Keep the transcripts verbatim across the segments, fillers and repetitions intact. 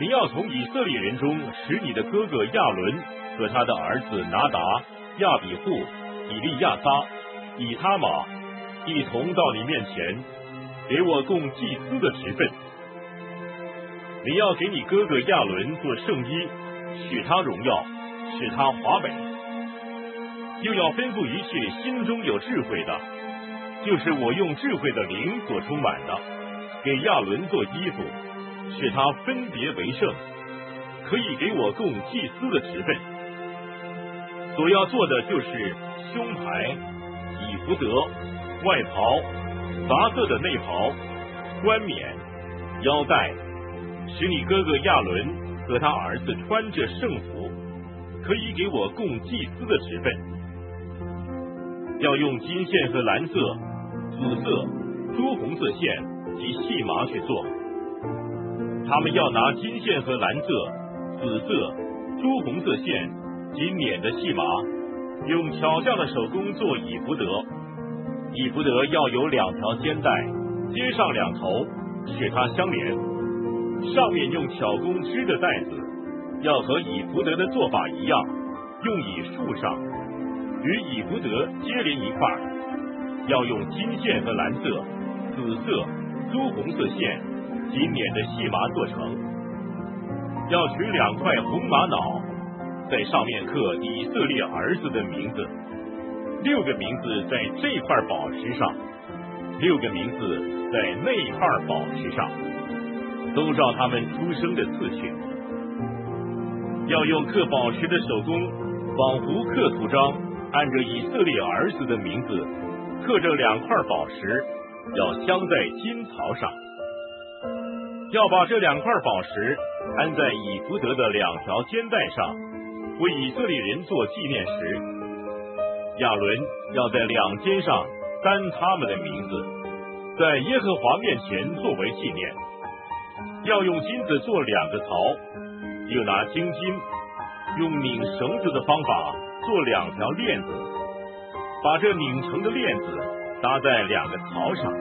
你要从以色列人中使你的哥哥亚伦和他的儿子拿达、亚比户、以利亚撒、以他玛一同到你面前，给我供祭司的职分。你要给你哥哥亚伦做圣衣，使他荣耀，使他华美。又要吩咐一切心中有智慧的，就是我用智慧的灵所充满的，给亚伦做衣服，使他分别为圣，可以给我供祭司的职分。所要做的就是胸牌、以弗得、外袍、杂色的内袍、冠冕、腰带，使你哥哥亚伦和他儿子穿着圣服，可以给我供祭司的职分。要用金线和蓝色、紫色、朱红色线及细麻去做。他们要拿金线和蓝色、紫色、朱红色线及捻的细麻，用巧匠的手工做以弗得。以弗得要有两条肩带，接上两头，使它相连。上面用巧工织的带子，要和以弗得的做法一样，用以束上，与以弗得接连一块。要用金线和蓝色、紫色、朱红色线及捻的细麻做成。要取两块红玛瑙，在上面刻以色列儿子的名字，六个名字在这块宝石上，六个名字在那块宝石上，都照他们出生的次序。要用刻宝石的手工，仿佛刻图章，按着以色列儿子的名字刻着两块宝石，要镶在金槽上。要把这两块宝石安在以弗得的两条肩带上，为以色列人做纪念石。亚伦要在两肩上担他们的名字，在耶和华面前作为纪念。要用金子做两个槽，又拿精金用拧绳子的方法做两条链子，把这拧成的链子搭在两个槽上。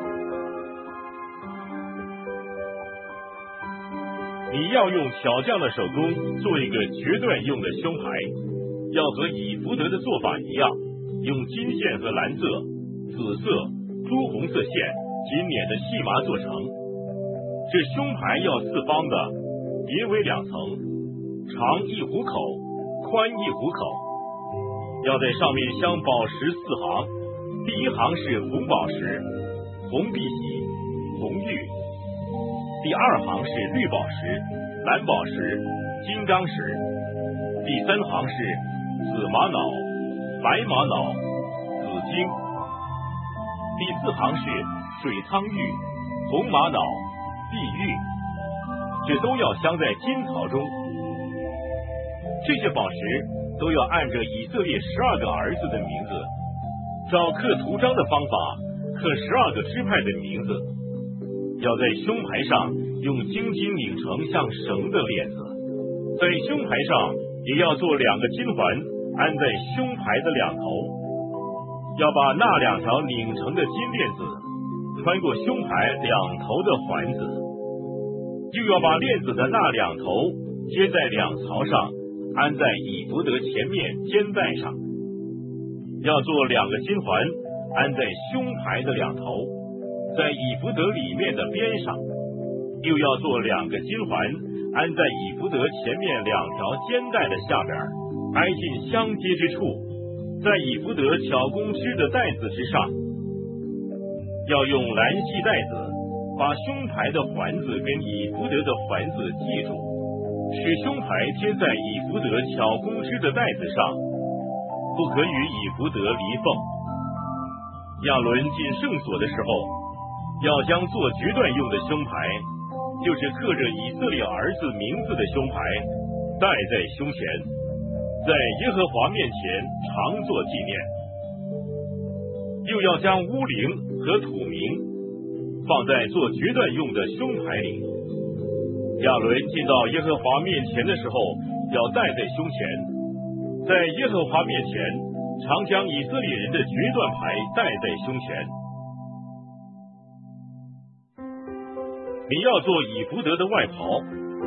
你要用巧匠的手工做一个决断用的胸牌，要和以弗得的做法一样，用金线和蓝色、紫色、朱红色线及捻的细麻做成。这胸牌要四方的，别为两层，长一虎口，宽一虎口。要在上面镶宝石四行，第一行是红宝石、红碧玺、红玉，第二行是绿宝石、蓝宝石、金刚石，第三行是紫玛瑙、白玛瑙、紫金，第四行是水苍玉、红玛瑙、碧玉，这都要镶在金槽中。这些宝石都要按着以色列十二个儿子的名字，照刻图章的方法刻十二个支派的名字。要在胸牌上用精金拧成像绳的链子，在胸牌上也要做两个金环，安在胸牌的两头。要把那两条拧成的金链子穿过胸牌两头的环子，又要把链子的那两头接在两槽上，安在以弗得前面肩带上。要做两个金环，安在胸牌的两头，在以弗得里面的边上。又要做两个金环，安在以弗得前面两条肩带的下边，挨近相接之处，在以弗得巧工织的带子之上。要用蓝细带子把胸牌的环子跟以弗得的环子系住，使胸牌贴在以弗得巧工织的带子上，不可与以弗得离缝。亚伦进圣所的时候，要将做决断用的胸牌，就是刻着以色列儿子名字的胸牌，戴在胸前，在耶和华面前常作纪念。又要将乌灵和土名放在做决断用的胸牌里。亚伦进到耶和华面前的时候，要戴在胸前，在耶和华面前常将以色列人的决断牌戴在胸前。你要做以弗得的外袍，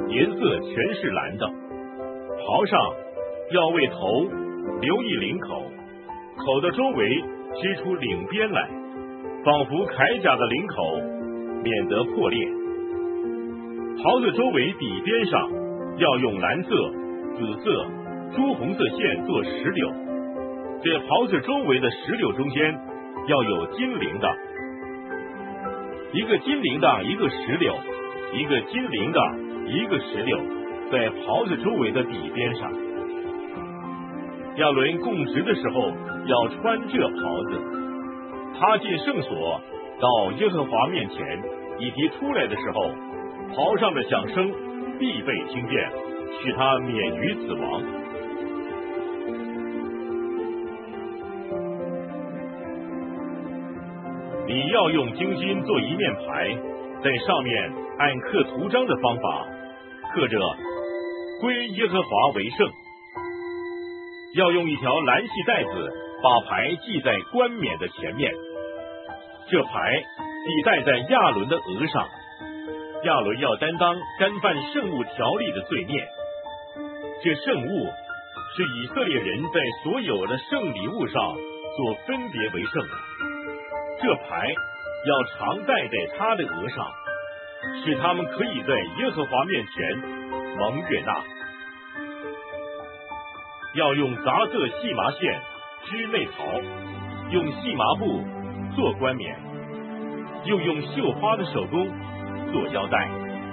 颜色全是蓝的。袍上要为头留一领口，口的周围织出领边来，仿佛铠甲的领口，免得破裂。袍子周围底边上要用蓝色、紫色、朱红色线做石榴，这袍子周围的石榴中间要有金铃的，一个金铃的一个石榴，一个金铃的一个石榴，在袍子周围的底边上。亚伦供职的时候要穿这袍子，他进圣所到耶和华面前，以及出来的时候，袍上的响声必被听见，使他免于死亡。你要用精金做一面牌，在上面按刻图章的方法刻着归耶和华为圣。要用一条蓝细带子把牌系在冠冕的前面，这牌必戴在亚伦的额上。亚伦要担当干犯圣物条例的罪孽。这圣物是以色列人在所有的圣礼物上所分别为圣的。这牌要常戴在他的额上，使他们可以在耶和华面前蒙悦纳。要用杂色细麻线织内袍，用细麻布做冠冕，又用绣花的手工做腰带。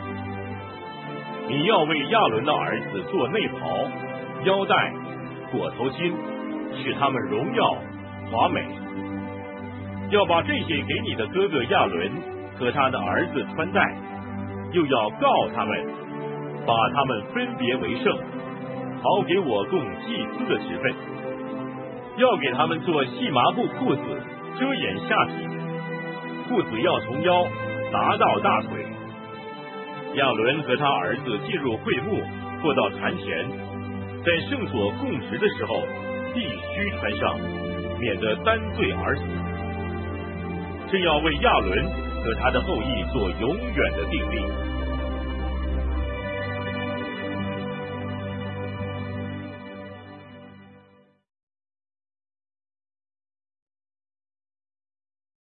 你要为亚伦的儿子做内袍、腰带、裹头巾，使他们荣耀华美。要把这些给你的哥哥亚伦和他的儿子穿戴，又要告他们，把他们分别为圣，好给我供祭司的职分。要给他们做细麻布裤子，遮掩下体，裤子要从腰达到大腿。亚伦和他儿子进入会幕或到坛前，在圣所供职的时候，必须穿上，免得担罪而死。这要为亚伦和他的后裔做永远的定例。